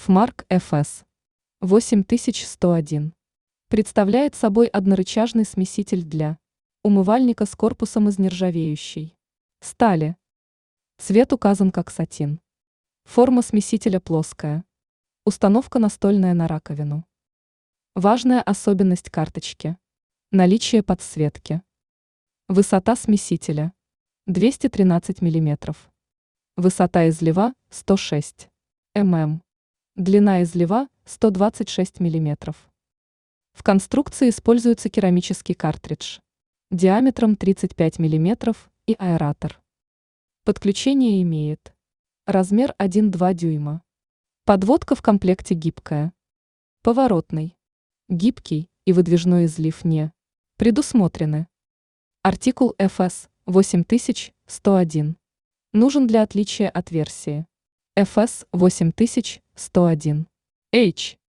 Fmark FS 8101 представляет собой однорычажный смеситель для умывальника с корпусом из нержавеющей стали. Цвет указан как сатин. Форма смесителя плоская. Установка настольная на раковину. Важная особенность карточки. Наличие подсветки. Высота смесителя 213 мм. Высота излива 106 мм. Длина излива 126 мм. В конструкции используется керамический картридж диаметром 35 мм и аэратор. Подключение имеет размер 1,2 дюйма. Подводка в комплекте гибкая. Поворотный, гибкий и выдвижной излив не предусмотрены. Артикул FS 8101 нужен для отличия от версии FS 8101H.